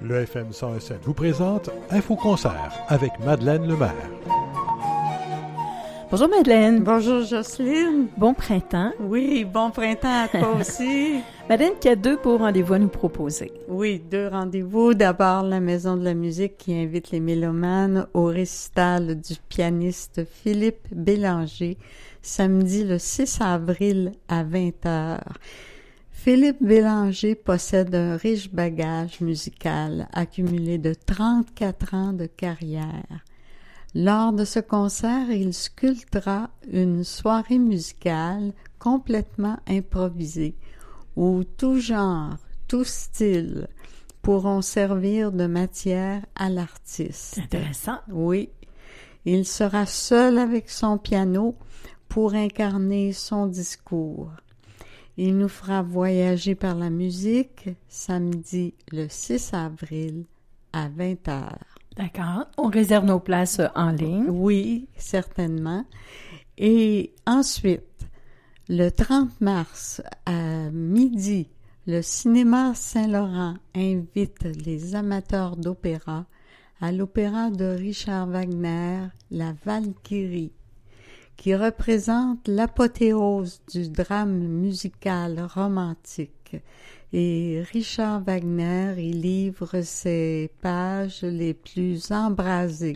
Le FM 101.7 vous présente Info Concert avec Madeleine Lemaire. Bonjour Madeleine. Bonjour Jocelyne. Bon printemps. Oui, bon printemps à toi aussi. Madeleine qui a 2 beaux rendez-vous à nous proposer. Oui, 2 rendez-vous. D'abord, la Maison de la musique qui invite les mélomanes au récital du pianiste Philippe Bélanger, samedi le 6 avril à 20h. Philippe Bélanger possède un riche bagage musical accumulé de 34 ans de carrière. Lors de ce concert, il sculptera une soirée musicale complètement improvisée où tout genre, tout style pourront servir de matière à l'artiste. C'est intéressant. Oui. Il sera seul avec son piano pour incarner son discours. Il nous fera voyager par la musique samedi le 6 avril à 20h. D'accord. On réserve nos places en ligne. Oui, certainement. Et ensuite, le 30 mars à midi, le Cinéma Saint-Laurent invite les amateurs d'opéra à l'opéra de Richard Wagner, La Valkyrie, qui représente l'apothéose du drame musical romantique. Et Richard Wagner y livre ses pages les plus embrasées.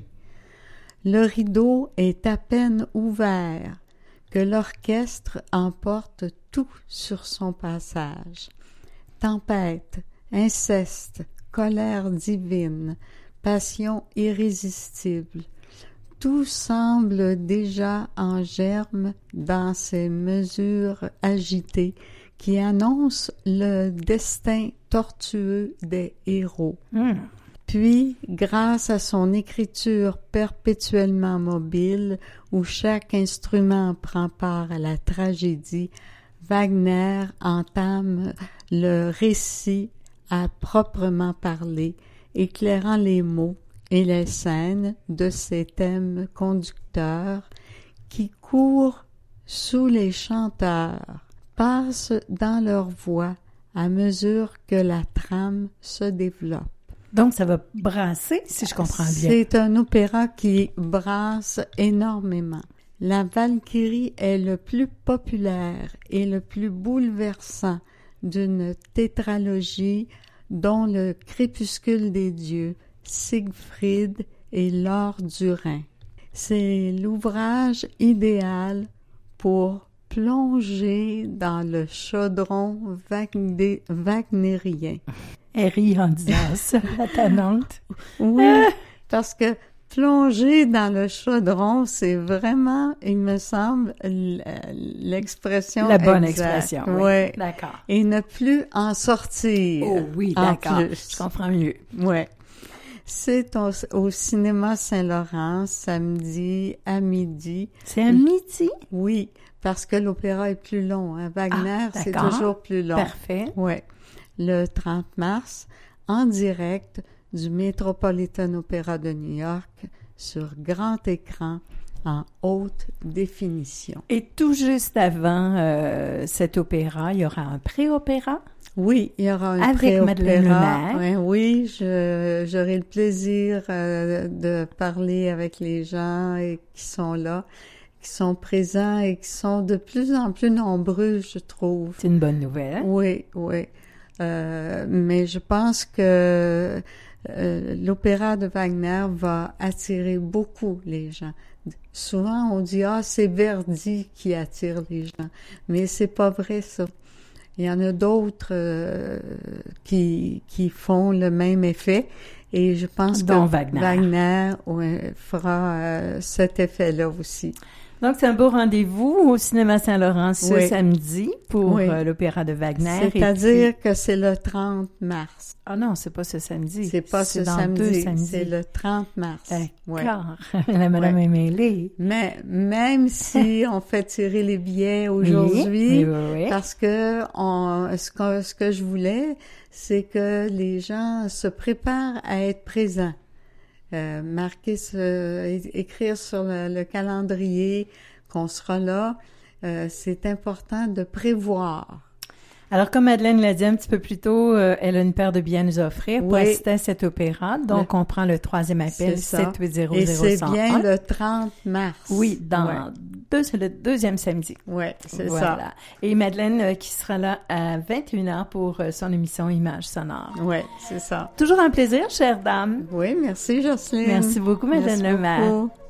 Le rideau est à peine ouvert que l'orchestre emporte tout sur son passage. Tempête, inceste, colère divine, passion irrésistible, tout semble déjà en germe dans ces mesures agitées qui annoncent le destin tortueux des héros. Puis, grâce à son écriture perpétuellement mobile, où chaque instrument prend part à la tragédie, Wagner entame le récit à proprement parler, éclairant les mots et les scènes de ces thèmes conducteurs qui courent sous les chanteurs, passent dans leur voix à mesure que la trame se développe. Donc, ça va brasser, si je comprends bien. C'est un opéra qui brasse énormément. La Valkyrie est le plus populaire et le plus bouleversant d'une tétralogie dont le Crépuscule des dieux, Siegfried et l'or du Rhin. C'est l'ouvrage idéal pour plonger dans le chaudron wagnérien. Elle rit en disant ça, la tannante. Oui, parce que plonger dans le chaudron, c'est vraiment, il me semble, l'expression la bonne exacte. Expression, oui. Ouais. D'accord. Et ne plus en sortir. Oh oui, d'accord. Je comprends mieux. Oui. C'est au Cinéma Saint-Laurent, samedi à midi. C'est à midi? Oui, parce que l'opéra est plus long. Hein. Wagner, c'est toujours plus long. Parfait. Oui. Le 30 mars, en direct du Metropolitan Opera de New York sur grand écran en haute définition. Et tout juste avant cet opéra, il y aura un pré-opéra? Oui, il y aura un avec Madeleine Lemaire. Oui, j'aurai le plaisir de parler avec les gens qui sont là, qui sont présents et qui sont de plus en plus nombreux, je trouve. C'est une bonne nouvelle. Oui, oui. Mais je pense que l'opéra de Wagner va attirer beaucoup les gens. Souvent, on dit « Ah, c'est Verdi qui attire les gens », mais c'est pas vrai, ça. Il y en a d'autres qui font le même effet et je pense que Wagner fera cet effet-là aussi. Donc, c'est un beau rendez-vous au Cinéma Saint-Laurent ce samedi pour l'opéra de Wagner. C'est-à-dire que c'est le 30 mars. Ah non, c'est pas ce samedi. C'est pas ce samedi, c'est le 30 mars. D'accord. La madame est mêlée. Mais même si on fait tirer les billets aujourd'hui, parce que ce que je voulais, c'est que les gens se préparent à être présents. Écrire sur le calendrier qu'on sera là, c'est important de prévoir. Alors, comme Madeleine l'a dit un petit peu plus tôt, elle a une paire de billets à nous offrir pour assister à cet opéra. Donc, on prend le 3e appel, 780-0101. Et c'est bien le 30 mars. Oui, c'est le 2e samedi. Oui, c'est voilà. ça. Et Madeleine qui sera là à 21h pour son émission Images sonores. Oui, c'est ça. Toujours un plaisir, chère dame. Oui, merci Jocelyne. Merci beaucoup, Madeleine Lemaire.